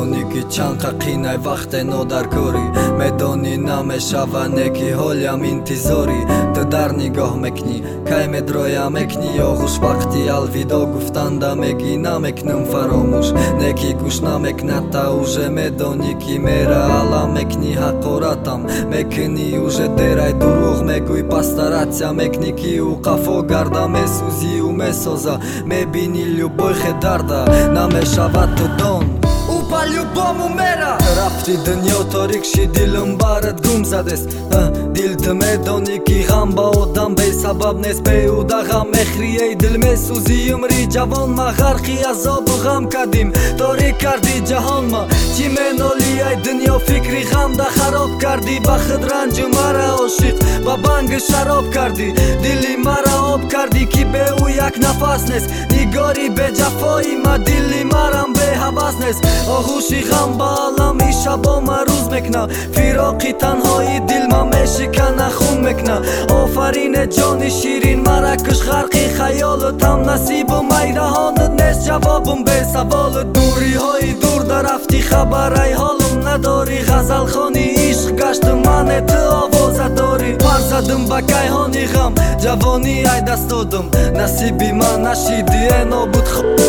медони ки чанқа қинай вақтено дар кори медони намешаване ки ҳолям интизори ту дар нигоҳ мекунӣ кай медроя мекунӣ ё хуш вақти алвидо гуфтанда меги намекунам фаромӯш неки гӯш намекунад та уже медони ки мера алам мекунӣ ҳақоратам мекунӣ уже дерай дурӯғ мегӯй пастаратсия мекунӣ ки ӯ қафо гарда месӯзӣ ӯ месоза мебинӣ любой хедарда намешавад ту дон ӯ по-любому мера рафти дунё торик ши дилам барат гум задест дил ту медонӣ ки ғам ба одам бесабаб нест беҳуда ғам мехрӣ эй дил месӯзӣ умри ҷавон ма ғарқи азобу ғам кардим торик кардӣ ҷаҳон ма чӣ менолӣ ай дунё фикри ғамда хароб кардӣ ба худ ранҷу мара ошиқ ба банги шароб кардӣ дили мара об кардӣ ки бе ӯ як нафас нест нигори беҷафои ма дили марам беҳавас нест оғӯши ғам ба алами шабо ма рӯз мекунам фироқи танҳои дил ма мешикана хун мекунам офарине ҷони ширин мара куш ғарқи хаёлу там насибу майраҳонут нест ҷавобум бесаволу дуриҳои дур дарафти хабарай ҳолум надорӣ ғазалхони ишқ гашту мане ту овоза дорӣ пар задум ба кайҳони ғам ҷавонӣ ай даст додум насиби ман нашиди нобуд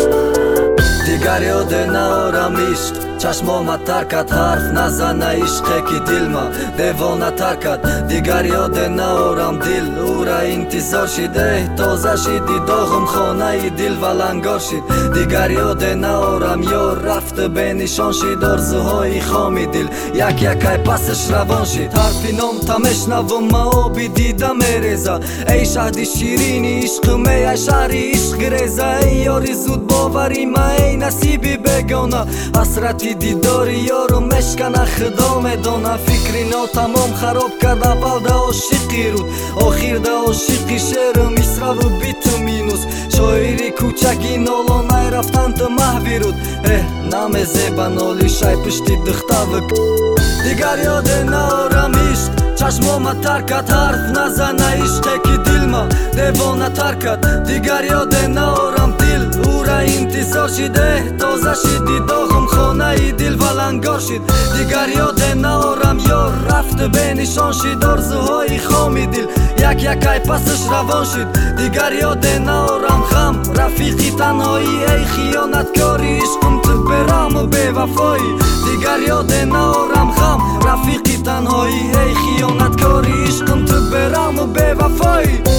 дигар ёде наорам ишқ чашмома таркад ҳарф назана ишқе ки дилма девона таркад дигар ёде наорам дил ӯра интизор шид тоза шиди доғум хонаи дил валангор шид дигар ёде наорам ёр рафту бенишон шид орзуҳои хоми дил як якай пасаш равон шид ҳарфи ном та мешнавум ма оби дида мереза эй шаҳди ширини ишқу мей ай шаҳри ишқгиреза эй ёри зуд бовари ма эй насиби бегона ҳасрати дидори ёру мешкана худо медона фикри нотамом хароб кард аввал да ошиқи руд охир да ошиқи шеру мисраву биту минус шоири кӯчаги нолонай рафтанту маҳви руд намезеба нолишай пушти духтаву дигар ёде наорам ишқ чашмома таркад ҳарф назана ишқе ки дилма девона таркад дигар ёде наорам дил ӯра интизор шид тоза шиди доғум хонаи дил валангор шид дигар ёде наорам ёр рафту бенишон шид орзуҳои хоми дил як якай пасаш равон шид дигар ёде наорам ғам рафиқи танҳоӣ эй хиёнаткори ишқум ту бераҳму бевафоӣ дигар ёде наорам ғам рафиқи танҳоӣ эй хиёнаткори ишқум ту бераҳму бевафоӣ